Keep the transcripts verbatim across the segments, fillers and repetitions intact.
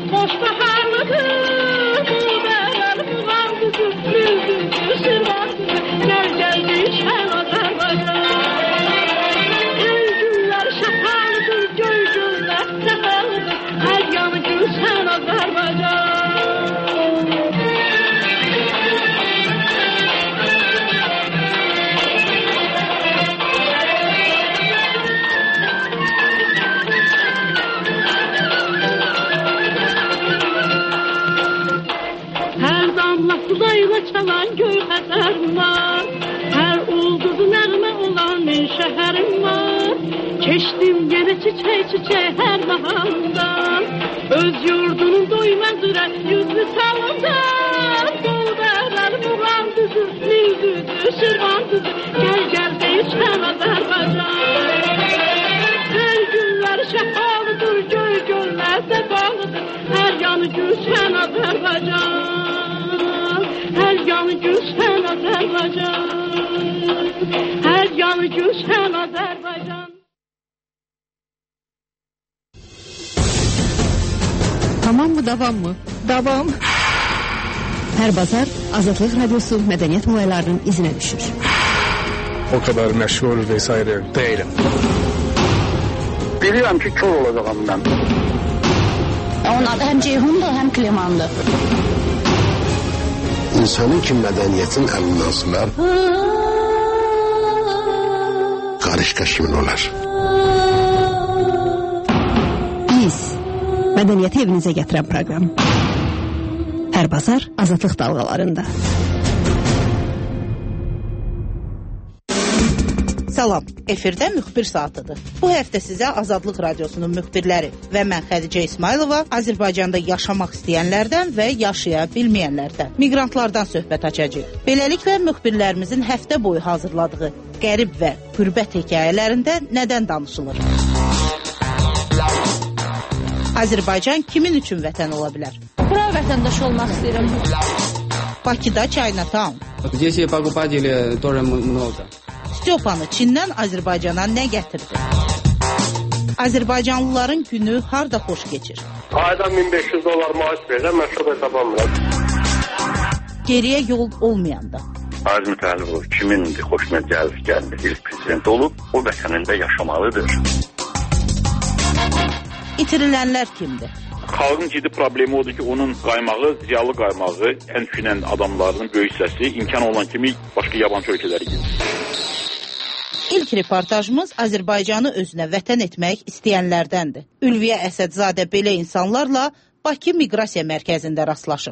Çalan göy xəzərim var, hər ulduz nəğmə olan min şəhərim var. Keçdim yenə çiçək-çiçək hər baharından, öz yurdunun doymaz ürək yüzlü salından. Qolbərlər Muğan düzü, Nil düzü, Şirvan düzü, gəl gəl deyişən Azərbaycan. Hər günlər şəfalıdır, göy göllər səfalıdır, hər yanı gülşən Azərbaycan. Hər yanı gülşən Azərbaycan, hər yanı gülşən Azərbaycan. Tamam mı, davam mı? Davam. Hər bazar Azadlıq Radyosu mədəniyyət olaylarının izinə düşür. O kadar məşğul vesaire değilim. Bilirəm ki, kör olacağım mən. Onun adı həm Ceyhundur, həm Klimandır. İnsanın ki mədəniyyətin əlindən sınar, qarışqa kimin olar? Biz, mədəniyyəti evinizə gətirən proqram. Hər bazar Azadlıq dalğalarında. Salam, efirdə müxbir saatıdır. Bu həftə sizə Azadlıq Radyosunun müxbirləri və mən Xədicə İsmailova Azərbaycanda yaşamaq istəyənlərdən və yaşaya bilməyənlərdən, miqrantlardan söhbət açacağıq. Beləliklə, müxbirlərimizin həftə boyu hazırladığı qərib və qürbət hekayələrində nədən danışılır? Azərbaycan kimin üçün vətən ola bilər? Bura vətəndaş olmaq istəyirəm. Bakıda Chinatown. Здесь покупателей тоже много. Styopanı Çindən Azərbaycana nə gətirdi? Azərbaycanlıların günü harda xoş keçir? Ayda min beş yüz dollar maaş verirəm, mən şöbə tapamıram. Geriyə yol olmayanda. Aziz Mütəllibov kimindir xoşuna gəlib gəlmir, ilk prezident olub, o vətənində yaşamalıdır. İtirilənlər kimdir? Xalqın ciddi problemi odur ki, onun qaymağı, ziyalı qaymağı, ən düşünən adamlarının böyük hissəsi imkan olan kimi başqa yabancı ölkələrə gedir. İlk reportajımız Azərbaycanı özünə vətən etmək istəyənlərdəndir. Ülviyə Əsədzadə belə insanlarla Bakı Miqrasiya Mərkəzində rastlaşıb.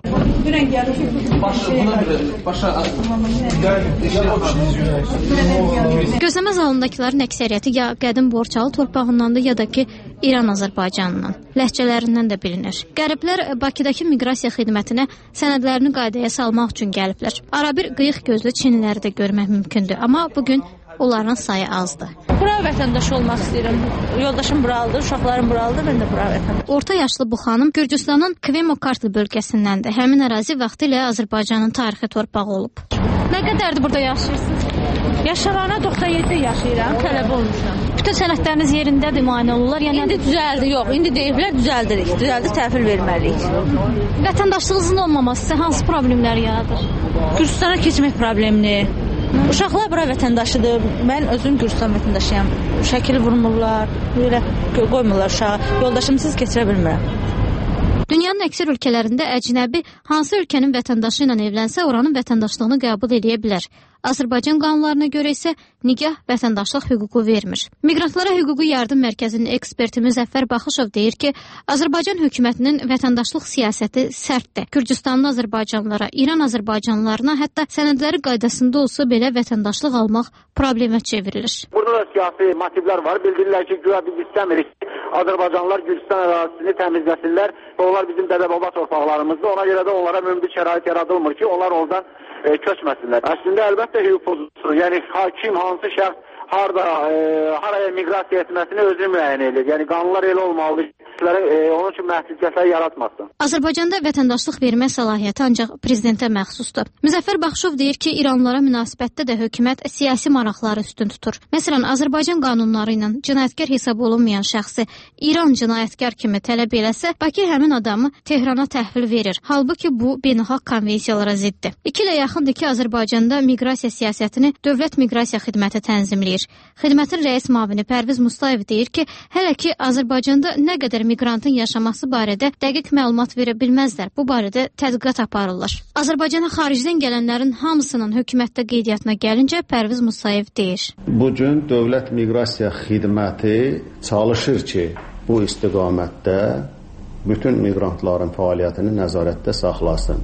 Gözləmə zalındakilərin əksəriyyəti ya qədim Borçalı torpağındandır, ya da ki İran Azərbaycanından, ləhcələrindən də bilinir. Qəriblər Bakıdakı miqrasiya xidmətinə sənədlərini qaydaya salmaq üçün gəliblər. Arabir qıyıq gözlü Çinliləri də görmək mümkündür, amma bugün onların sayı azdır. Bura vətəndaş olmaq istəyirəm. Yoldaşım buralıdır, uşaqlarım buralıdır, mən də bura vətəndaş. Orta yaşlı bu xanım Gürcüstanın Kvemokartlı bölgəsindəndir. Həmin ərazi vaxtilə Azərbaycanın tarixi torpağı olub. Nə qədərdir burada yaşayırsınız? Yaşarana doxsan yeddidə yaşayıram, tələb olmuşam. Bütün sənədləriniz yerindədir, müayinə olurlar. Yəni indi düzəldi, yox, indi deyiblər düzəldirik. Düzəldi, təhvil verməliyik. Vətəndaşlığınızın olmaması sizə hansı problemləri yaradır? Gürcüstana keçmək problemini. Uşaqlar bura vətəndaşıdır. Mən özüm Gürcüstan vətəndaşıyam. Şəkil vurmurlar, belə qoymurlar uşağı. Yoldaşımsız keçirə bilmirəm. Dünyanın əksər ölkələrində əcnəbi hansı ölkənin vətəndaşı ilə evlənsə, oranın vətəndaşlığını qəbul edə bilər. Azərbaycan qanunlarına görə isə nikah vətəndaşlıq hüququ vermir. Miqrantlara hüquqi yardım mərkəzinin eksperti Müzəffər Baxışov deyir ki, Azərbaycan hökumətinin vətəndaşlıq siyasəti sərtdir. Gürcüstanlı azərbaycanlılara, İran azərbaycanlılarına hətta sənədləri qaydasında olsa belə vətəndaşlıq almaq problemə çevrilir. Burada da siyasi motivlər var. Bildirirlər ki, güya biz istəmirik ki, Azərbaycanlılar Gürcüstan ərazisini təmizləsinlər. Onlar bizim dədə-baba torpaqlarımızdır. Ona görə də onlara mümkün şərait yaradılmır ki, onlar oradan e, köçməsinlər. Əslində əlbəttə hüquq pozuntusudur. Yəni hakim hansı şəxs harda e, haraya miqrasiya etməsini özü müəyyən edir. Yəni qanunlar elə olmalıdır. e, onun üçün məhdudiyyətlər yaratmasın. Azərbaycanda vətəndaşlıq vermə səlahiyyəti ancaq prezidentə məxsusdur. Müzəffər Baxışov deyir ki, İranlılara münasibətdə də hökumət siyasi maraqları üstün tutur. Məsələn, Azərbaycan qanunları ilə cinayətkar hesab olunmayan şəxsi İran cinayətkar kimi tələb eləsə, Bakı həmin adamı Tehrana təhvil verir. Halbuki bu beynəlxalq konvensiyalara ziddir. İki ilə yaxındır ki, Azərbaycanda miqrasiya siyasətini Dövlət Miqrasiya Xidməti tənzimləyir. Xidmətin rəis müavini Pərviz Mustayev deyir ki, hələ ki Azərbaycanda nə qədər miqrantın yaşaması barədə dəqiq məlumat verə bilməzlər. Bu barədə tədqiqat aparırlar. Azərbaycana xaricdən gələnlərin hamısının hökumətdə qeydiyyatına gəlincə Pərviz Mustayev deyir. Bu gün Dövlət Miqrasiya Xidməti çalışır ki, bu istiqamətdə bütün miqrantların fəaliyyətini nəzarətdə saxlasın.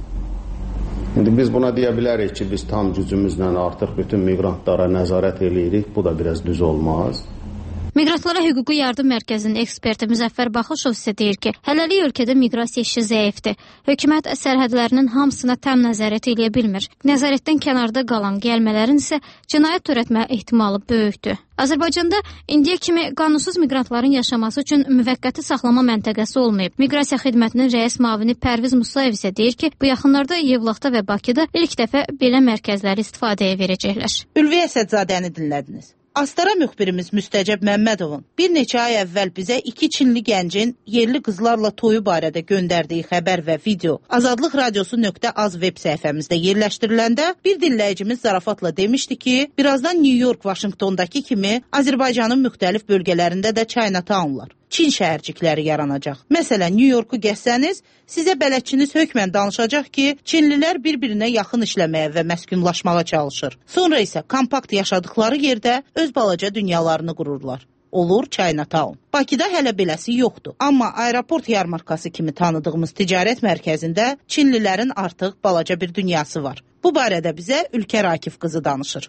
İndi biz buna deyə bilərik ki, biz tam gücümüzlə artıq bütün miqrantlara nəzarət eləyirik. Bu da biraz düz olmaz. Miqrantlara Hüquqi Yardım Mərkəzinin eksperti Müzəffər Baxışov isə deyir ki, hələlik ölkədə miqrasiya işi zəifdir. Hökumət sərhədlərinin hamısına tam nəzarət eləyə bilmir. Nəzarətdən kənarda qalan gəlmələrin isə cinayət törətmə ehtimalı böyükdür. Azərbaycanda indiyə kimi qanunsuz miqrantların yaşaması üçün müvəqqəti saxlama məntəqəsi olmayıb. Miqrasiya Xidmətinin rəis müavini Pərviz Mustayev isə deyir ki, bu yaxınlarda Yevlaxda və Bakıda ilk dəfə belə mərkəzləri istifadəyə verəcəklər. Ülviyə Sədzadəni dinlədiniz. Astara müxbirimiz Müstəcəb Məmmədovun bir neçə ay əvvəl bizə iki Çinli gəncin yerli qızlarla toyu barədə göndərdiyi xəbər və video Azadlıq Radiosu nöqtə az veb səhifəmizdə yerləşdiriləndə bir dinləyicimiz zarafatla demişdi ki, birazdan New York, Vaşinqtondakı kimi Azərbaycanın müxtəlif bölgələrində də Chinatownlar, Çin şəhərcikləri yaranacaq. Məsələn, New Yorku gəzsəniz, sizə bələdçiniz hökmən danışacaq ki, Çinlilər bir-birinə yaxın işləməyə və məskunlaşmağa çalışır. Sonra isə kompakt yaşadıkları yerdə öz balaca dünyalarını qururlar. Olur Chinatown. Bakıda hələ beləsi yoxdur. Amma aeroport yarmarkası kimi tanıdığımız ticarət mərkəzində Çinlilərin artıq balaca bir dünyası var. Bu barədə bizə Ülkər Akif qızı danışır.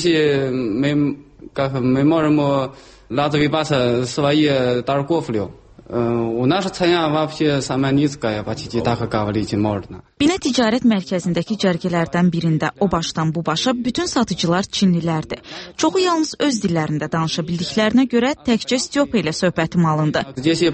Binə ticarət mərkəzindəki cərgələrdən birində o başdan bu başa bütün satıcılar Çinlilərdir. Çoxu yalnız öz dillərində danışa bildiklərinə görə təkcə Styopa ilə söhbətim alındı.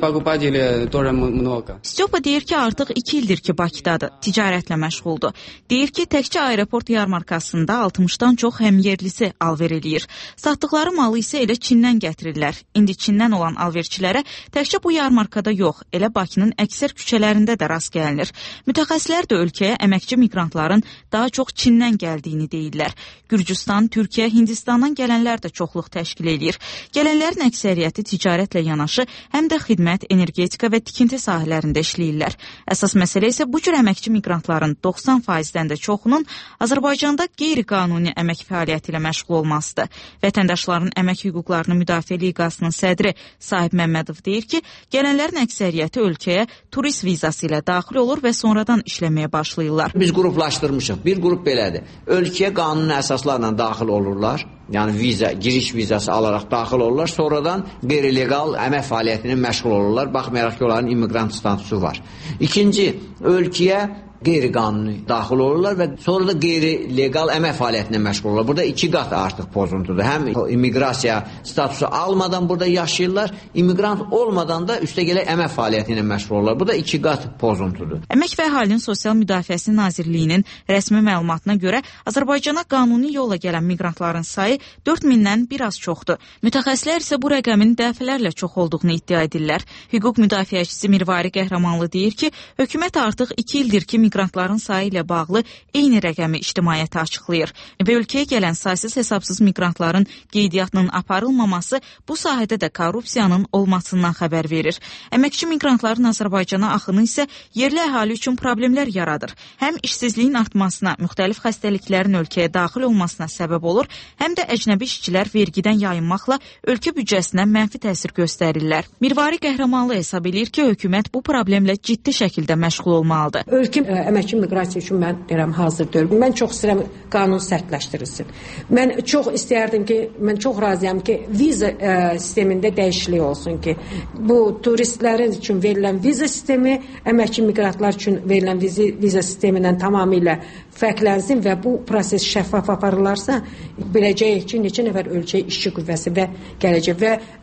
Styopa deyir ki, artıq iki ildir ki, Bakıdadır, ticarətlə məşğuldur. Deyir ki, təkcə aeroport yarmarkasında altmışdan çox həmyerlisi alver eləyir. Satdıqları malı isə elə Çindən gətirirlər. İndi Çindən olan alverçilərə təkcə bu yarmarkada yox, elə Bakının əksər küçələrində də rast gəlinir. Mütəxəssislər də ölkəyə əməkçi miqrantların daha çox Çindən gəldiyini deyirlər. Gürcüstan, Türkiyə, Hindistandan gələnlər də çoxluq təşkil edir. Gələnlərin əksəriyyəti ticarətlə yanaşı, həm də xidmət, energetika və tikinti sahələrində işləyirlər. Əsas məsələ isə bu cür əməkçi miqrantların doxsan faizdən də çoxunun Azərbaycanda qeyri-qanuni əmək fəaliyyəti ilə məşğul olmasıdır. Vətəndaşların əmək hüquqlarını müdafiə liqasının sədri Sahib Məmmədov deyir ki, gələnlərin əksəriyyəti ölkəyə turist vizası ilə daxil olur və sonradan işləməyə başlayırlar. Biz qruplaşdırmışıq. Bir qrup belədir. Ölkəyə qanuni əsaslarla daxil olurlar. Yəni viza, giriş vizası alaraq daxil olurlar. Sonradan qeyri-legal əmək fəaliyyətini məşğul olurlar. Baxmayaraq ki, onların immiqrant statusu var. İkinci, ölkəyə qeyri-qanuni daxil olurlar və sonra da qeyri-legal əmək fəaliyyətinə məşğul olurlar. Burada iki qat artıq pozuntudur. Həm immiqrasiya statusu almadan burada yaşayırlar, immiqrant olmadan da üstəgələ əmək fəaliyyəti ilə məşğul olurlar. Bu da iki qat pozuntudur. Əmək və Əhalinin Sosial Müdafiəsi Nazirliyinin rəsmi məlumatına görə Azərbaycana qanuni yolla gələn miqrantların sayı dörd mindən bir az çoxdur. Mütəxəssislər isə bu rəqəmin dəfələrlə çox olduğunu iddia edirlər. Hüquq müdafiəçisi Mirvari Qəhrəmanlı deyir ki, hökumət artıq iki ildir ki, miqrantların sayı ilə bağlı eyni rəqəmi ictimaiyyətə açıqlayır və ölkəyə gələn saysız hesabsız miqrantların qeydiyyatının aparılmaması bu sahədə də korrupsiyanın olmasından xəbər verir. Əməkçi miqrantların Azərbaycana axını isə yerli əhali üçün problemlər yaradır. Həm işsizliyin artmasına, müxtəlif xəstəliklərin ölkəyə daxil olmasına səbəb olur, həm də əcnəbi işçilər vergidən yayınmaqla ölkə büdcəsinə mənfi təsir göstərirlər. Mirvari Qəhrəmanlı hesab edir ki, hökumət bu problemlə ciddi şəkildə məşğul olmalıdır. Ölkə əməkçi miqrasiya üçün mən deyirəm hazır deyil. Mən çox istəyirəm qanun sərtləşdirilsin. Mən çox istərdim ki, mən çox razıyam ki, viza ə, sistemində dəyişiklik olsun ki, bu turistlərin üçün verilən viza sistemi əməkçi miqrantlar üçün verilən viza, viza sistemindən tamamilə fərqlənsin və bu proses şəffaf aparılarsa, biləcəyik ki, neçə nəfər ölkəyə işçi qüvvəsi və gələcək və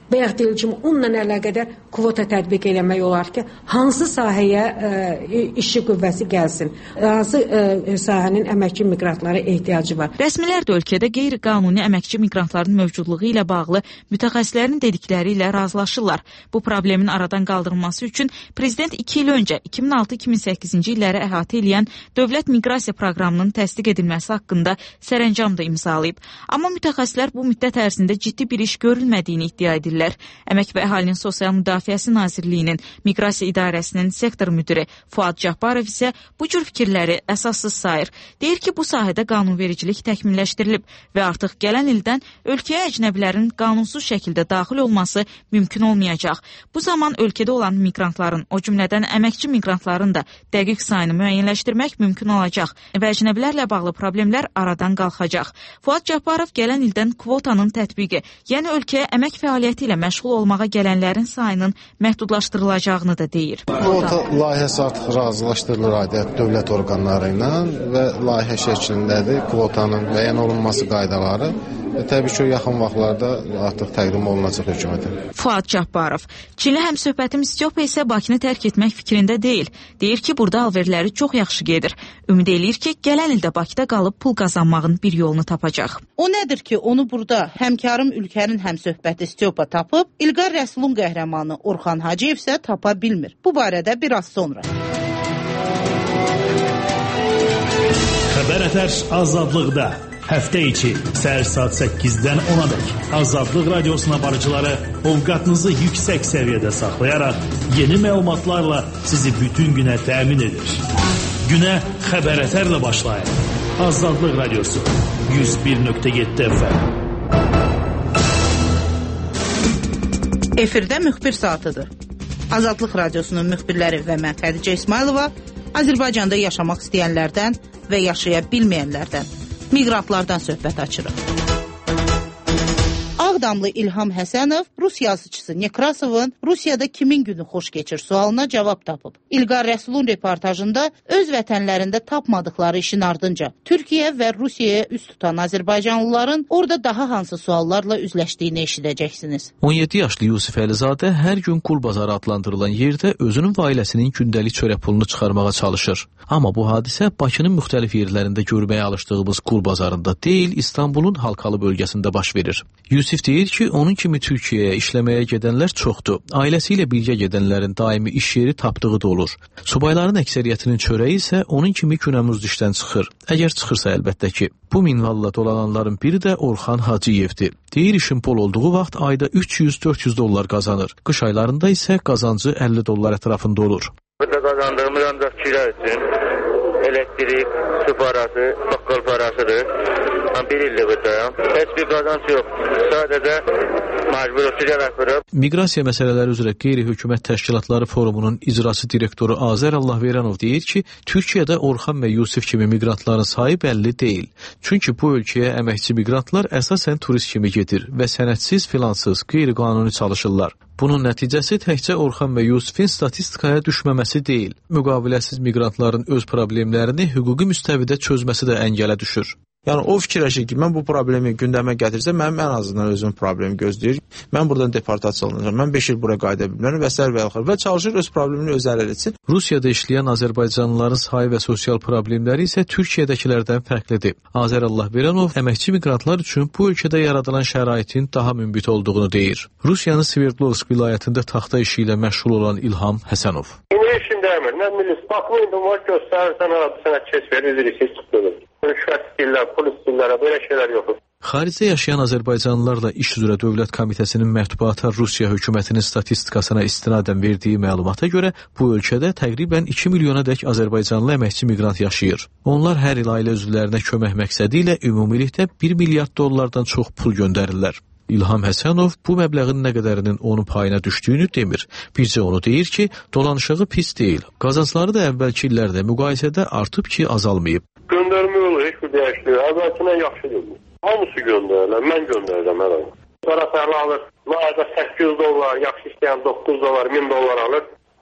bayaq deyil kimi onunla əlaqədar kvota tətbiq eləmək olar ki, hansı sahəyə ə, işçi qüvvəsi gəlsin, hansı ə, sahənin əməkçi miqrantlara ehtiyacı var. Rəsmilər də ölkədə qeyri-qanuni əməkçi miqrantların mövcudluğu ilə bağlı mütəxəssislərin dedikləri ilə razılaşırlar. Bu problemin aradan qaldırılması üçün Prezident iki il öncə iki min altı iki min səkkizinci illəri əhatə edən Dövlət Miqrasiya Proqramının təsdiq edilməsi haqqında sərəncam da imzalayıb. Amma mütəxəssislər bu müddət ərzində ciddi bir iş görülmədiyini iddia edirlər. Əmək və Əhalinin Sosial Müdafiəsi Nazirliyinin Miqrasiya İdarəsinin sektor müdiri Fuad Cabbarov isə bu cür fikirləri əsassız sayır. Deyir ki, bu sahədə qanunvericilik təkmilləşdirilib və artıq gələn ildən ölkəyə əcnəbilərin qanunsuz şəkildə daxil olması mümkün olmayacaq. Bu zaman ölkədə olan miqrantların, o cümlədən əməkçi miqrantların da dəqiq sayını müəyyənləşdirmək mümkün olacaq və əcnəbilərlə bağlı problemlər aradan qalxacaq. Fuad Cabbarov gələn ildən kvotanın tətbiqi, yəni ölkəyə əmək fəaliyyəti ilə məşğul olmağa gələnlərin sayının məhdudlaşdırılacağını da deyir. Kvota layihəsi artıq razılaşdırılır aidiyyət dövlət orqanları ilə və layihə şəklindədir. Kvotanın müəyyən olunması qaydaları və təbii ki, o yaxın vaxtlarda artıq təqdim olunacaq hökumətə. Fuad Cabbarov. Çinli həmsöhbətim Styopa isə Bakını tərk etmək fikrində deyil. Deyir ki, burada alverləri çox yaxşı gedir. Ümid eləyir ki, gələn ildə Bakıda qalıb pul qazanmağın bir yolunu tapacaq. O nədir ki, onu burada həmkarım ülkənin həmsöhbəti Styopa tapıb, İlqar Rəsulun qəhrəmanı Orxan Hacıyev isə tapa bilmir. Bu barədə biraz sonra. Xəbər Ətər azadlıqda. Həftə içi səhər saat səkkizdən ona dək Azadlıq Radiosuna barıcıları ovqatınızı yüksək səviyyədə saxlayaraq yeni məlumatlarla sizi bütün günə təmin edir. Günə Xəbər Ətərlə başlayın. Azadlıq Radiosu yüz bir nöqtə yeddi F M. Efirdə müxbir saatıdır. Azadlıq Radiosunun müxbirləri və mən Xədicə İsmailova Azərbaycanda yaşamaq istəyənlərdən və yaşaya bilməyənlərdən, miqrantlardan söhbət açırıq. Ağdamlı İlham Həsənov Rus yazıçısı Nekrasovun Rusiyada kimin günü xoş keçir sualına cavab tapıb. İlqar Rəsulun reportajında öz vətənlərində tapmadıkları işin ardınca Türkiyə və Rusiyaya üst tutan Azərbaycanlıların orada daha hansı suallarla üzləşdiyini eşidəcəksiniz. on yeddi yaşlı Yusif Əlizadə hər gün qul bazarı adlandırılan yerdə özünün və ailəsinin gündəlik çörək pulunu çıxarmağa çalışır. Amma bu hadisə Bakının müxtəlif yerlərində görməyə alışdığımız qul bazarında deyil, İstanbulun Halkalı bölgəsində baş verir. Yusif deyir ki, onun kimi Türkiyəyə işləməyə gedənlər çoxdur. Ailəsi ilə birgə gedənlərin daimi iş yeri tapdığı da olur. Subayların əksəriyyətinin çörəyi isə onun kimi günəmuz dişdən çıxır. Əgər çıxırsa əlbəttə ki. Bu minvalla dolananların biri də Orxan Hacıyevdir. Deyir, işin bol olduğu vaxt ayda üç yüz dörd yüz dollar qazanır. Qış aylarında isə qazancı əlli dollar ətrafında olur. Burada qazandığımız ancaq kira üçün elektrik, su parası, bakkal parasıdır. Ben bir ildir buradayım. Heç bir qazanc yox. Sadəcə məcbur oturaq yapırıq. Miqrasiya məsələləri üzrə qeyri-hökumət təşkilatları forumunun icraçı direktoru Azər Allahveranov deyir ki, Türkiyədə Orxan və Yusif kimi miqrantların sayı bəlli deyil. Çünki bu ölkəyə əməkçi miqrantlar əsasən turist kimi gedir və sənədsiz, filansız, qeyri-qanuni çalışırlar. Bunun nəticəsi təkcə Orxan və Yusifin statistikaya düşməməsi deyil. Müqaviləsiz miqrantların öz problemlərini hüquqi müstəvidə çözməsi də əngələ düşür. Yəni o fikirləşir ki, mən bu problemi gündəmə gətirsə, mənim ən azından özüm problemi gözləyir. Mən buradan deportasiya olunacağam. Mən beş il bura qayıda bilmərəm və sər və yaxır və çalışır öz problemini öz həll etsin. Rusiyada işləyən Azərbaycanlıların sayı və sosial problemləri isə Türkiyədəkilərdən fərqlidir. Azər Allahveranov əməkçi miqrantlar üçün bu ölkədə yaradılan şəraitin daha münbit olduğunu deyir. Rusiyanın Sverdlovsk vilayətində taxta işi ilə məşğul olan İlham Həsənov. Yine işim demir. Ne milis bakmıyordum var gösterirsen abi sana kes verir birisi çıkıyordur. Rüşvət istəyirlər, pul istəyirlər, belə şeylər yoxdur. Xaricdə yaşayan Azərbaycanlılarla İş üzrə Dövlət Komitəsinin mətbuata Rusiya hökumətinin statistikasına istinadən verdiyi məlumata görə bu ölkədə təqribən iki milyona dək Azərbaycanlı əməkçi miqrant yaşayır. Onlar hər il ailə üzvlərinə kömək məqsədi ilə ümumilikdə bir milyard dollardan çox pul göndərirlər. İlham Həsənov bu məbləğin nə qədərinin onun payına düşdüyünü demir. Bircə onu deyir ki, dolanışığı pis deyil. Qazancları da əvvəlki illərdə müqayisədə artıb ki, azalmayıb. Göndərmə yolu heç bir dəyişdir. Əvvəlkindən yaxşı deyil. Hamısı göndərirlər, mən göndərəcəm hər ay. Sonra səhlə alır, ayda səkkiz yüz dollar, yaxşı istəyən doqquz dollar, min dollar alır.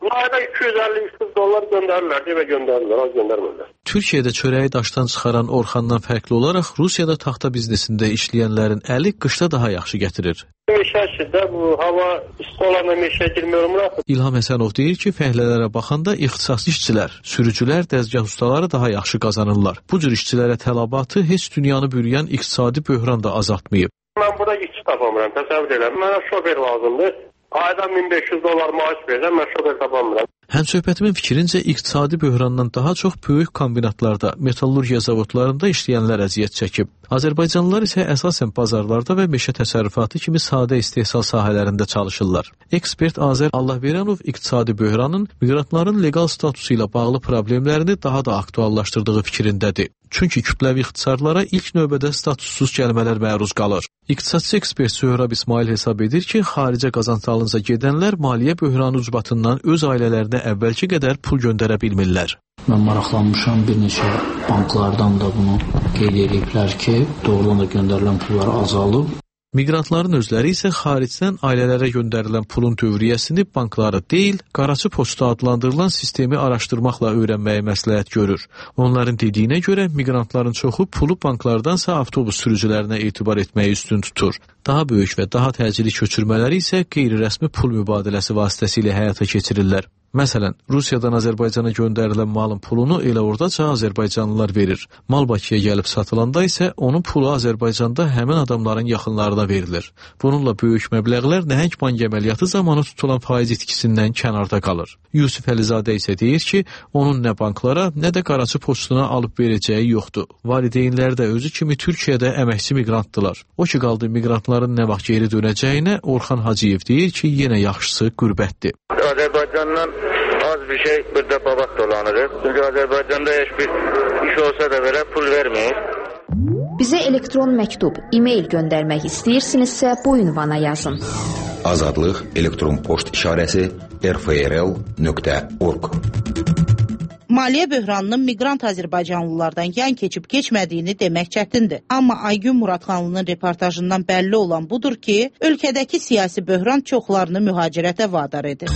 Ayda iki yüz əlli üç yüz dollar göndərirlər, demə göndərirlər, az göndərmirlər. Türkiyədə çörəyi daşdan çıxaran Orxandan fərqli olaraq Rusiyada taxta biznesində işləyənlərin əli qışda daha yaxşı gətirir. Meşəçidə bu hava isti olanda meşəyə girmiyorum. İlham Həsənov deyir ki, fəhlələrə baxanda ixtisaslı işçilər, sürücülər, dəzgah ustaları daha yaxşı qazanırlar. Bu cür işçilərə tələbatı heç dünyanı bürüyən iqtisadi böhran da azaltmayıb. Mən burada işçi tapamıram, təsəvvür edirəm. Mənə şofer lazımdır. Ayda min beş yüz dollar maaş verirəm, mən şofer tapamıram. Həmsöhbətimin fikrincə iqtisadi böhrandan daha çox böyük kombinatlarda, metallurgiya zavodlarında işləyənlər əziyyət çəkib. Azərbaycanlılar isə əsasən bazarlarda və meşə təsərrüfatı kimi sadə istehsal sahələrində çalışırlar. Ekspert Azər Allahveranov iqtisadi böhranın miqrantların leqal statusu ilə bağlı problemlərini daha da aktuallaşdırdığı fikrindədir. Çünki kütləvi ixtisarlara ilk növbədə statussuz gəlmələr məruz qalır. İqtisadçı ekspert Söhrab İsmail hesab edir ki, xaricə qazanc-alınca gedənlər maliyyə böhranı ucbatından öz ailələrinə əvvəlki qədər pul göndərə bilmirlər. Mən maraqlanmışam, bir neçə banklardan da bunu qeyd ediblər ki, doğrudan da göndərilən pullar azalıb. Miqrantların özləri isə xaricdən ailələrə göndərilən pulun dövriyyəsini banklara deyil, qaraçı poçta adlandırılan sistemi araşdırmaqla öyrənməyi məsləhət görür. Onların dediyinə görə miqrantların çoxu pulu banklardansa avtobus sürücülərinə etibar etməyi üstün tutur. Daha böyük və daha təcili köçürmələri isə qeyri-rəsmi pul mübadiləsi vasitəsilə həyata keçirirlər. Məsələn, Rusiyadan Azərbaycana göndərilən malın pulunu elə oradaca azərbaycanlılar verir. Mal Bakıya gəlib satılanda isə onun pulu Azərbaycanda həmin adamların yaxınlarına verilir. Bununla böyük məbləğlər nəhəng bank əməliyyatı zamanı tutulan faiz itkisindən kənarda qalır. Yusif Əlizadə isə deyir ki, onun nə banklara, nə də qaraçı poçtuna alıb verəcəyi yoxdur. Valideynlər də özü kimi Türkiyədə əməkçi miqrantdılar. O ki qaldı miqrantların nə vaxt geri dönəcəyinə Orxan Hacıyev deyir ki, yenə yaxşısı qürbətdir. Azərbaycandan az bir şey burada babaq dolanırıq. Çünki Azərbaycanda heç bir iş olsa da verə pul verməyir. Bizə elektron məktub, e-mail göndərmək istəyirsinizsə bu ünvana yazın. Azadlıq elektron poçt işarəsi r f r l nöqtə org. Maliyyə böhranının miqrant azərbaycanlılardan yan keçib keçmədiyini demək çətindir. Amma Aygün Muradxanlının reportajından bəlli olan budur ki, ölkədəki siyasi böhran çoxlarını mühacirətə vadar edir.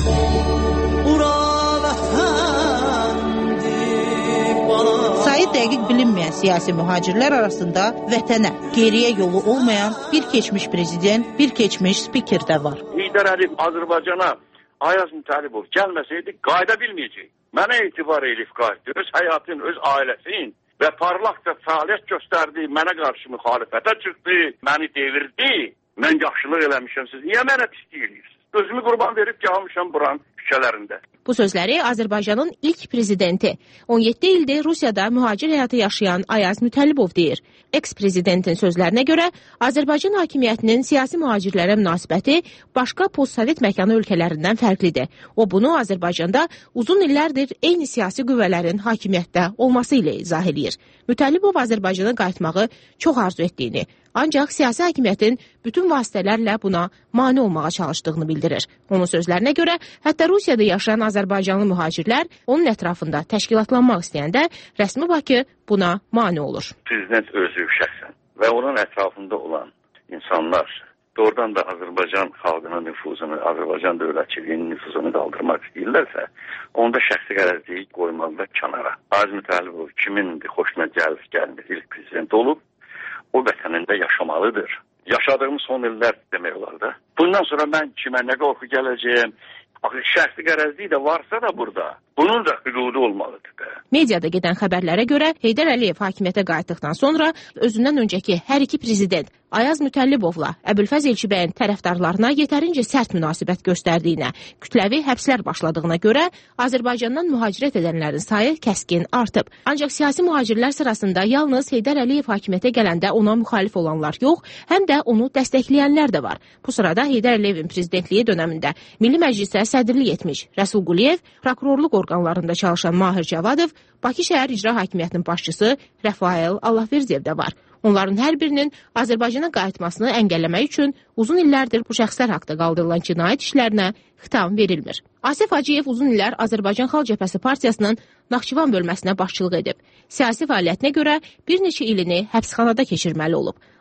Sayı dəqiq bilinməyən siyasi mühacirlər arasında vətənə, geriyə yolu olmayan bir keçmiş prezident, bir keçmiş spiker də var. Heydər Əliyev Azərbaycana Ayaz Mütəllibov gəlməsəydi qayıda bilməyəcək. Mənə etibar edib qayıtdı. Öz həyatın, öz ailəsinin və parlaqca fəaliyyət göstərdi, mənə qarşı müxalifətə çıxdı, məni devirdi. Mən yaxşılıq eləmişəm, siz niyə mənə pislik edirsiniz? Özümü qurban verib gəlmişəm buranın küçələrində. Bu sözləri Azərbaycanın ilk prezidenti, on yeddi ildir Rusiyada mühacir həyatı yaşayan Ayaz Mütəllibov deyir. Eks-prezidentin sözlərinə görə Azərbaycan hakimiyyətinin siyasi mühacirlərə münasibəti başqa postsovet məkanı ölkələrindən fərqlidir. O bunu Azərbaycanda uzun illərdir eyni siyasi qüvvələrin hakimiyyətdə olması ilə izah edir. Mütəllibov Azərbaycana qayıtmağı çox arzu etdiyini, ancaq siyasi hakimiyyətin bütün vasitələrlə buna mane olmağa çalışdığını bildirir. Onun sözlərinə görə, hətta Rusiyada yaşayan Azərbaycanlı mühacirlər onun ətrafında təşkilatlanmaq istəyəndə rəsmi Bakı buna mane olur. Prezident özü şəxsən və onun ətrafında olan insanlar doğrudan da Azərbaycan xalqının nüfuzunu, Azərbaycan dövlətçiliyinin nüfuzunu qaldırmaq istəyirlərsə, onda şəxsi qərəzliyi qoymalıdır kənara. Ayaz Mütəllibov kimin xoşuna gəlir, gəlmir, ilk prezident olub, o vətənində yaşamalıdır. Yaşadığımız son illər demək olar da. Bundan sonra mən kimə nə qorxu gələcəyəm, şəxsi qərəzliyi də varsa da burada, bunun da hüdudu olmalıdır da. Mediada gedən xəbərlərə görə Heydər Əliyev hakimiyyətə qayıtdıqdan sonra özündən öncəki hər iki prezident Ayaz Mütəllibovla Əbülfəz Elçibəyin tərəfdarlarına yetərincə sərt münasibət göstərdiyinə, kütləvi həbslər başladığına görə Azərbaycandan mühacirət edənlərin sayı kəskin artıb. Ancaq siyasi mühacirlər sırasında yalnız Heydər Əliyev hakimiyyətə gələndə ona müxalif olanlar yox, həm də onu dəstəkləyənlər də var. Bu sırada Heydər Əliyevin prezidentliyi dövründə Milli Məclisə sədrlik etmiş Rəsul Quliyev, prokurorluq orqanlarında çalışan Mahir Cavadov, Bakı şəhər icra hakimiyyətinin başçısı Rəfael Allahverdiyev də var. Onların hər birinin Azərbaycana qayıtmasını əngəlləmək üçün uzun illərdir bu şəxslər haqda qaldırılan cinayət işlərinə xitam verilmir. Asif Hacıyev uzun illər Azərbaycan Xalq Cəbhəsi Partiyasının Naxçıvan bölməsinə başçılıq edib. Siyasi fəaliyyətinə görə bir neçə ilini həbsxanada keçirməli olub.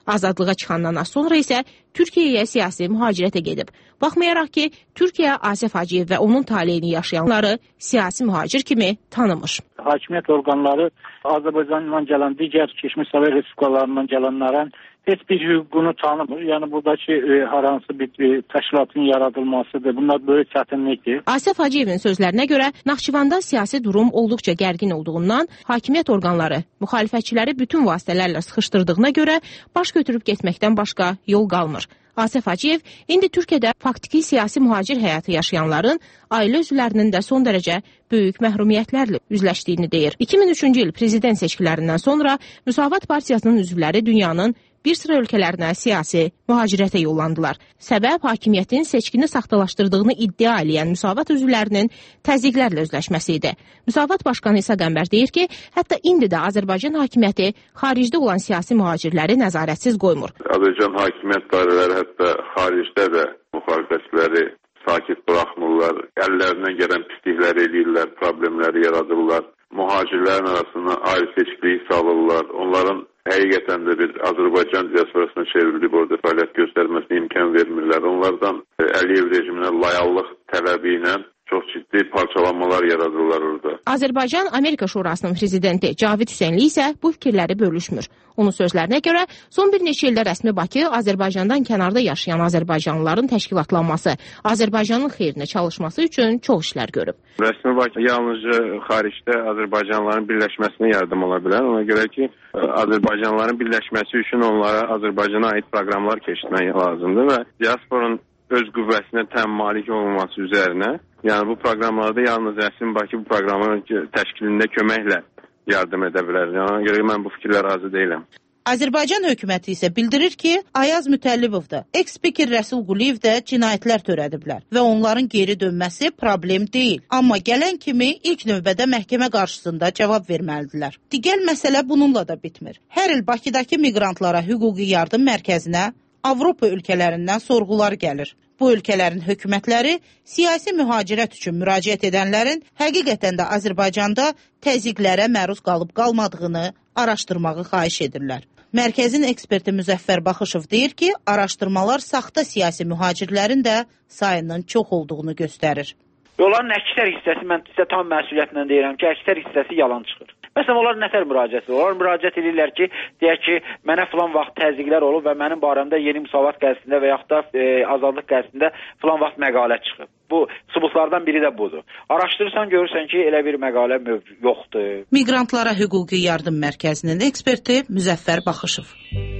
Azadlığa çıxandan az sonra isə Türkiyəyə siyasi mühacirətə gedib. Baxmayaraq ki, Türkiyə Asif Hacıyev və onun taleyini yaşayanları siyasi mühacir kimi tanımır. Hakimiyyət orqanları Azərbaycandan gələn digər keçmiş Sovet respublikalarından gələnlərin heç bir hüququnu tanımır. Yəni buradakı e, hər hansı bir e, təşkilatın yaradılmasıdır. Bunlar böyük çətinlikdir. Asif Hacıyevin sözlərinə görə Naxçıvanda siyasi durum olduqca gərgin olduğundan hakimiyyət orqanları müxalifətçiləri bütün vasitələrlə sıxışdırdığına görə baş götürüb getməkdən başqa yol qalmır. Asif Hacıyev indi Türkiyədə faktiki siyasi mühacir həyatı yaşayanların ailə üzvlərinin də son dərəcə böyük məhrumiyyətlərlə üzləşdiyini deyir. iki min üçüncü il prezident seçkilərindən sonra Müsavat Partiyasının üzvləri dünyanın bir sıra ölkələrinə siyasi mühacirətə yollandılar. Səbəb hakimiyyətin seçkini saxtalaşdırdığını iddia edən Müsavat üzvlərinin təzyiqlərlə üzləşməsi idi. Müsavat başqanı İsa Qəmbər deyir ki, hətta indi də Azərbaycan hakimiyyəti xaricdə olan siyasi mühacirləri nəzarətsiz qoymur. Azərbaycan hakimiyyət dairələri hətta xaricdə də müxalifətçiləri sakit buraxmırlar, əllərindən gələn pislikləri edirlər, problemləri yaradırlar. Mühacirlərin arasında ayrı seçkilik salırlar. Onların həqiqətən də bir Azərbaycan diasporasına çevrilib orada fəaliyyət göstərməsinə imkan vermirlər. Onlardan Əliyev rejiminə layallıq tələbi ilə çox ciddi parçalanmalar yaradırlar orada. Azərbaycan Amerika Şurasının prezidenti Cavid Hüseynli isə bu fikirləri bölüşmür. Onun sözlərinə görə son bir neçə ildə rəsmi Bakı Azərbaycandan kənarda yaşayan azərbaycanlıların təşkilatlanması, Azərbaycanın xeyrinə çalışması üçün çox işlər görüb. Rəsmi Bakı yalnızca xaricdə Azərbaycanlıların birləşməsinə yardım ola bilər. Ona görə ki, Azərbaycanlıların birləşməsi üçün onlara Azərbaycana aid proqramlar keçirmək lazımdır və diasporun öz qüvvəsinə tam malik olması üzərinə, yəni bu proqramlarda yalnız rəsmi Bakı bu proqramın təşkilində köməklə yardım edə bilər. Yəni, ona görə mən bu fikirlə razı deyiləm. Azərbaycan hökuməti isə bildirir ki, Ayaz Mütəllibov da, eks-spiker Rəsul Quliyev də cinayətlər törədiblər və onların geri dönməsi problem deyil. Amma gələn kimi ilk növbədə məhkəmə qarşısında cavab verməlidirlər. Digər məsələ bununla da bitmir. Hər il Bakıdakı miqrantlara hüquqi yardım mərkəzinə Avropa ölkələrindən sorğular gəlir. Bu ölkələrin hökumətləri siyasi mühacirət üçün müraciət edənlərin həqiqətən də Azərbaycanda təzyiqlərə məruz qalıb qalmadığını araşdırmağı xahiş edirlər. Mərkəzin eksperti Müzəffər Baxışov deyir ki, araşdırmalar saxta siyasi mühacirlərin də sayının çox olduğunu göstərir. Onların əksər hissəsi, mən sizə tam məsuliyyətlə deyirəm ki, əksər hissəsi yalan çıxır. Məsələn, onlar nətər müraciət edir? Onlar müraciət edirlər ki, deyək ki, mənə filan vaxt təzyiqlər olub və mənim barəmdə Yeni Müsavat qəzetində və yaxud da e, Azadlıq qəzetində filan vaxt məqalə çıxıb. Bu sübutlardan biri də budur. Araşdırırsan, görürsən ki, elə bir məqalə yoxdur. Miqrantlara hüquqi yardım mərkəzinin eksperti Müzəffər Baxışov.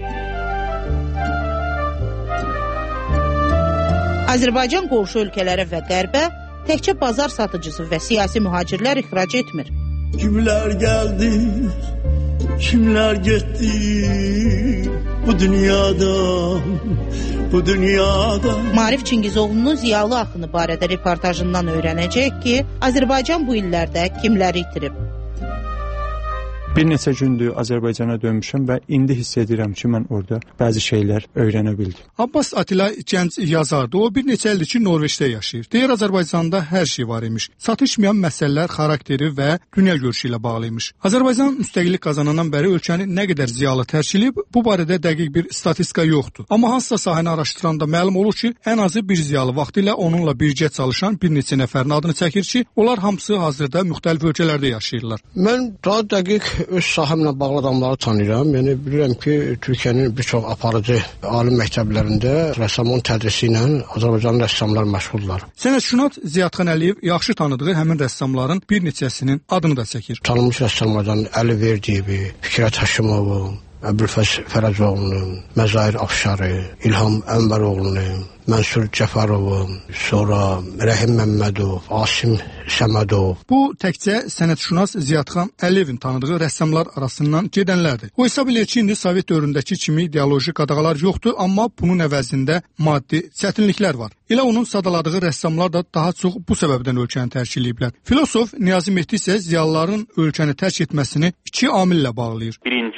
Azərbaycan qonşu ölkələrə və qərbə təkcə bazar satıcısı və siyasi mühacirlər ixrac etmir. Kimlər gəldi, kimlər getdi bu dünyadan, bu dünyada. Maarif Çingizoğlu'nun ziyalı axını barədə reportajından öyrənəcək ki, Azərbaycan bu illərdə kimləri itirib. Bir neçə gündür Azərbaycana dönmüşəm və indi hiss edirəm ki, mən orada bəzi şeylər öyrənə bildim. Abbas Atila gənc yazardı. O bir neçə ildir ki, Norveçdə yaşayır. Deyir, Azərbaycanda hər şey var imiş. Çatışmayan məsələlər xarakteri və dünya görüşü ilə bağlı imiş. Azərbaycan müstəqillik qazanandan bəri ölkəni nə qədər ziyalı tərkilib, bu barədə dəqiq bir statistika yoxdur. Amma hansısa sahəni araşdıranda məlum olur ki, ən azı bir ziyalı vaxtilə onunla birgə çalışan bir neçə nəfərin adını çəkir ki, onlar hamısı hazırda müxtəlif ölkələrdə yaşayırlar. Mən daha dəqiq öz sahəmlə bağlı adamları tanıyıram. Yəni bilirəm ki, Türkiyənin bir çox aparıcı ali məktəblərində rəssamlığın tədrisi ilə Azərbaycanlı rəssamlar məşğuldurlar. Sənətşünas Ziyadxan Əliyev yaxşı tanıdığı həmin rəssamların bir neçəsinin adını da çəkir. Tanınmış rəssamlardan Əli Verdiyevi, Fikrət Həşimovun, Əbülfəz Fərəcoğlu'nun, Məzahir Afşarı, İlham Ənbəroğlu'nun, Mənsur Cəfərovun, sonra Rəhim Məmmədov, Asim Səmədov. Bu təkcə sənətşünas Ziyadxan Əliyevin tanıdığı rəssamlar arasından gedənlərdir. O hesab edir ki, indi Sovet dövründəki kimi ideoloji qadağalar yoxdur, amma bunun əvəzində maddi çətinliklər var. Elə onun sadaladığı rəssamlar da daha çox bu səbəbdən ölkəni tərk ediblər. Filosof Niyazi Mehdi isə ziyalıların ölkəni tərk etməsini iki amillə bağlayır. Birinci,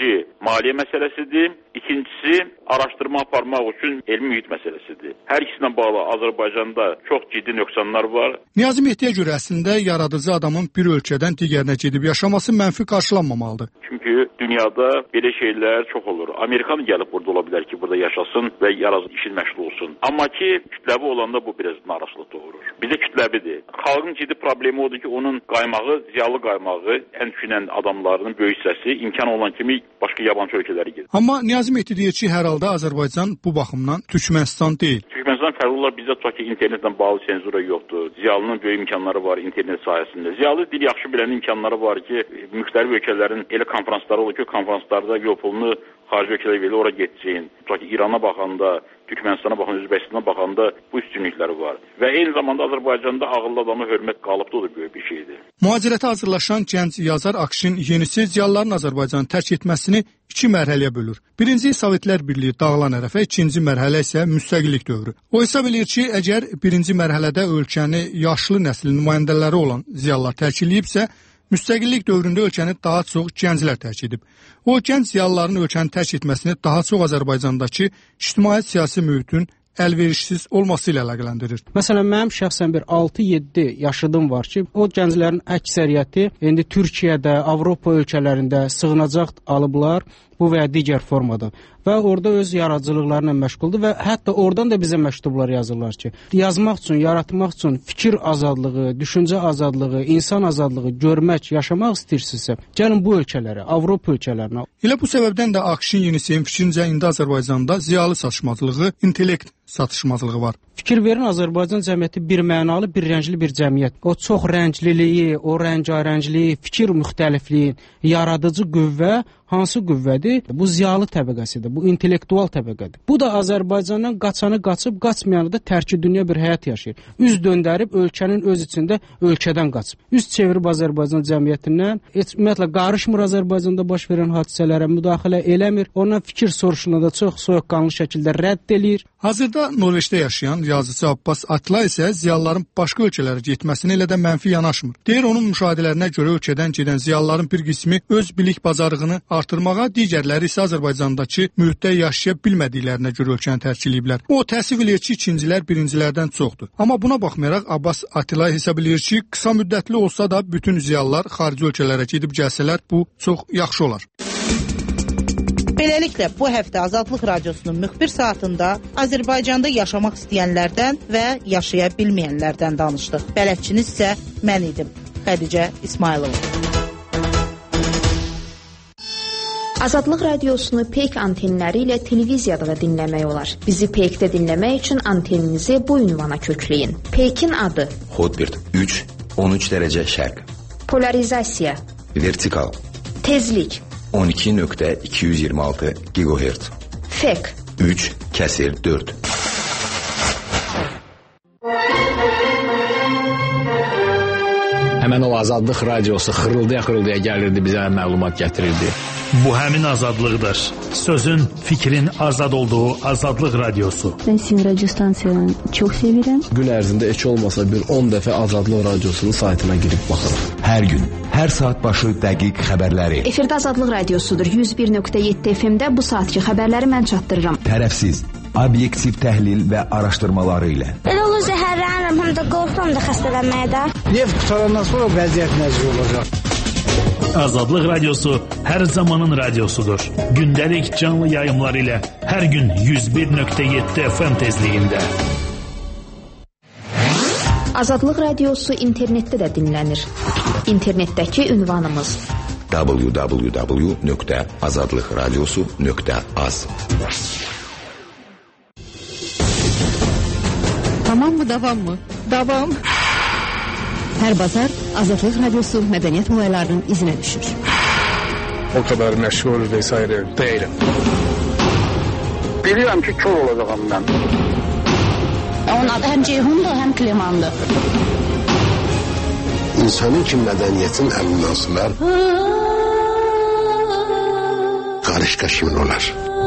maliyyə məsələsidir. İkincisi, araşdırma aparmaq üçün elmi mühit məsələsidir. Hər ikisinə bağlı Azərbaycanda çox ciddi nöqsanlar var. Niyazi Mehdiyə görə əslində yaradıcı adamın bir ölkədən digərinə gedib yaşaması mənfi qarşılanmamalıdır. Çünki dünyada belə şeylər çox olur. Amerikan gəlib burada ola bilər ki, burada yaşasın və yaradıcı işin məşğul olsun. Amma ki, kütləvi olanda bu biraz narahatlıq doğurur. Bizə kütləvidir. Xalqın ciddi problemi odur ki, onun qaymağı, ziyalı qaymağı, ən düşünən adamlarının böyük hissəsi imkan olan kimi başqa yabancı ölkələrə gedir. Amma Niyazi Mehdi deyir ki, hər halda Azərbaycan bu baxımdan Türkmənistan deyil. Türkmənistan fərqli olar, bizdə tutaq ki, internetlə bağlı senzura yoxdur. Ziyalının böyük imkanları var internet sayəsində. Ziyalı dil yaxşı bilən imkanları var ki, müxtəlif ölkələrin elə konferansları olur ki, konferanslarda yol pulunu xarici ölkələrə verir, ora getsin. Tutaq ki, İrana baxanda, Türkmənistana baxanda, Özbəkistana baxanda bu üstünlükləri var. Və eyni zamanda Azərbaycanda ağıllı adamı hörmət qalıbda da böyük bir şeydir. Mühacirətə hazırlaşan gənc yazar Akşin yenisi ziyalıların Azərbaycanı tərk etməsini iki mərhələyə bölür. Birinci Sovetlər Birliyi dağılan ərəfə, ikinci mərhələ isə müstəqillik dövrü. O hesab edir ki, əgər birinci mərhələdə ölkəni yaşlı nəslin nümayəndələri olan ziyalılar tərk edibsə, müstəqillik dövründə ölkəni daha çox gənclər tərk edib. O, gənc ziyalıların ölkəni tərk etməsini daha çox Azərbaycandakı ictimai-siyasi mühitin əlverişsiz olması ilə əlaqələndirir. Məsələn, mənim şəxsən bir altı yeddi yaşıdım var ki, o gənclərin əksəriyyəti indi Türkiyədə, Avropa ölkələrində sığınacaq alıblar bu və ya digər formada və orada öz yaradıcılıqlarla məşğuldur və hətta oradan da bizə məktublar yazırlar ki, yazmaq üçün, yaratmaq üçün fikir azadlığı, düşüncə azadlığı, insan azadlığı görmək, yaşamaq istəyirsinizsə, gəlin bu ölkələrə, Avropa ölkələrinə. Elə bu səbəbdən də Akşin Yenisey'in fikrincə indi Azərbaycanda ziyalı çatışmazlığı, intellekt çatışmazlığı var. Fikir verin, Azərbaycan cəmiyyəti bir mənalı, bir rəngli bir cəmiyyət. O çox rəngliliyi, o rəngarəngliyi, fikir müxtəlifliyin yaradıcı qüvvə hansı qüvvədir? Bu ziyalı təbəqəsidir, bu intellektual təbəqədir. Bu da Azərbaycandan qaçanı qaçıb, qaçmayanı da tərki dünya bir həyat yaşayır. Üz döndərib ölkənin öz içində ölkədən qaçıb. Üz çevirib Azərbaycan cəmiyyətindən, ümumiyyətlə qarışmır Azərbaycanda baş verən hadisələrə, müdaxilə eləmir. Ondan fikir soruşuna da çox soyuqqanlı şəkildə rədd eləyir. Hazırda Norveçdə yaşayan yazıcı Abbas Atla isə ziyalıların başqa ölkələrə getməsini elə də mənfi yanaşmır. Deyir, onun müşahidələrinə görə ölkədən gedən ziyalıların bir qismi öz bilik bacarığını artırmağa, digərləri isə Azərbaycandakı mühitdə yaşaya bilmədiklərinə görə ölkəni tərk ediblər. O təəssüf eləyir ki, ikincilər birincilərdən çoxdur. Amma buna baxmayaraq Abbas Atla hesab eləyir ki, qısa müddətli olsa da bütün ziyalılar xarici ölkələrə gedib gəlsələr bu çox yaxşı olar. Beləliklə, bu həftə Azadlıq Radiosunun müxbir saatında Azərbaycanda yaşamaq istəyənlərdən və yaşaya bilməyənlərdən danışdıq. Bələdçiniz isə mən idim, Xədicə İsmailova. Azadlıq Radiosunu Peyk antenləri ilə televiziyada da dinləmək olar. Bizi Peykdə dinləmək üçün anteninizi bu ünvana kökləyin. Peykin adı Hotbird üç on üç dərəcə şərq. Polarizasiya Vertikal Tezlik on iki nöqtə iki yüz iyirmi altı gigahertz. Fek üç kəsir dörd. Həmən o Azadlıq Radiosu xırıldaya-xırıldaya gəlirdi, bizə məlumat gətirirdi. Bu həmin azadlıqdır. Sözün, fikrin azad olduğu Azadlıq Radiosu. Ben sizin radyo stansiyanı çok sevirəm. Gün ərzində heç olmasa bir on dəfə Azadlıq Radiosunun saytına girib baxırıq. Hər gün, hər saat başı dəqiq xəbərləri. Efirdə Azadlıq Radiosudur. yüz bir nöqtə yeddi F M-də bu saatki xəbərləri mən çatdırıram. Tərəfsiz, obyektiv təhlil və araşdırmaları ilə. Elə olur zəhərlənirəm, həm də qorxuram da xəstələnməyə də. Neft qutarandan sonra vəziyyət nəzir olacaq. Azadlıq Radiosu hər zamanın radiosudur. Gündəlik canlı yayımlar ilə hər gün yüz bir nöqtə yeddi F M tezliyində. Azadlıq Radiosu internetdə də dinlənir. İnternetdəki ünvanımız w w w nöqtə azadlıqradiosu nöqtə az. Tamam mı, davam mı? Davam. Hər bazar Azadlıq Radiosu mədəniyyət olaylarının izinə düşür. O kadar məşğul vesaire değilim. Biliyorum ki kör olacağım ben. Onun adı həm Ceyhundur, həm Klemandır. İnsanın ki mədəniyyətin ən münasiblər qarış-qaşımın olar.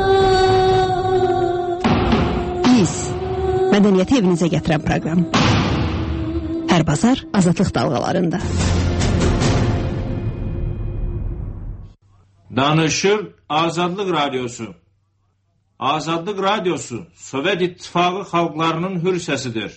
Biz mədəniyyəti evinizə gətirən proqram. Hər bazar Azadlıq dalğalarında. Danışır Azadlıq Radyosu. Azadlıq Radyosu Sovet İttifaqı xalqlarının hür səsidir.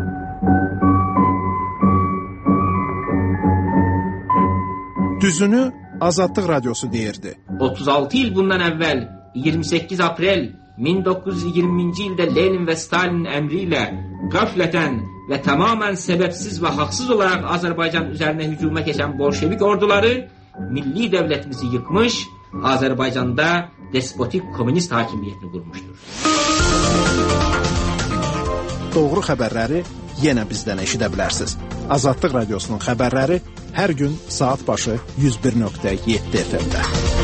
Düzünü Azadlıq Radyosu deyirdi. otuz altı il bundan əvvəl iyirmi səkkiz aprel min doqquz yüz iyirminci ildə Lenin və Stalinin əmri ilə qəflətən və tamamən səbəbsiz və haqsız olaraq Azərbaycan üzərinə hücuma keçən bolşevik orduları milli dövlətimizi yıkmış, Azərbaycanda despotik komünist hakimiyyətini qurmuşdur. Doğru xəbərləri yenə bizdən eşidə bilərsiniz. Azadlıq Radyosunun xəbərləri hər gün saat başı yüz bir nöqtə yeddi F M-də.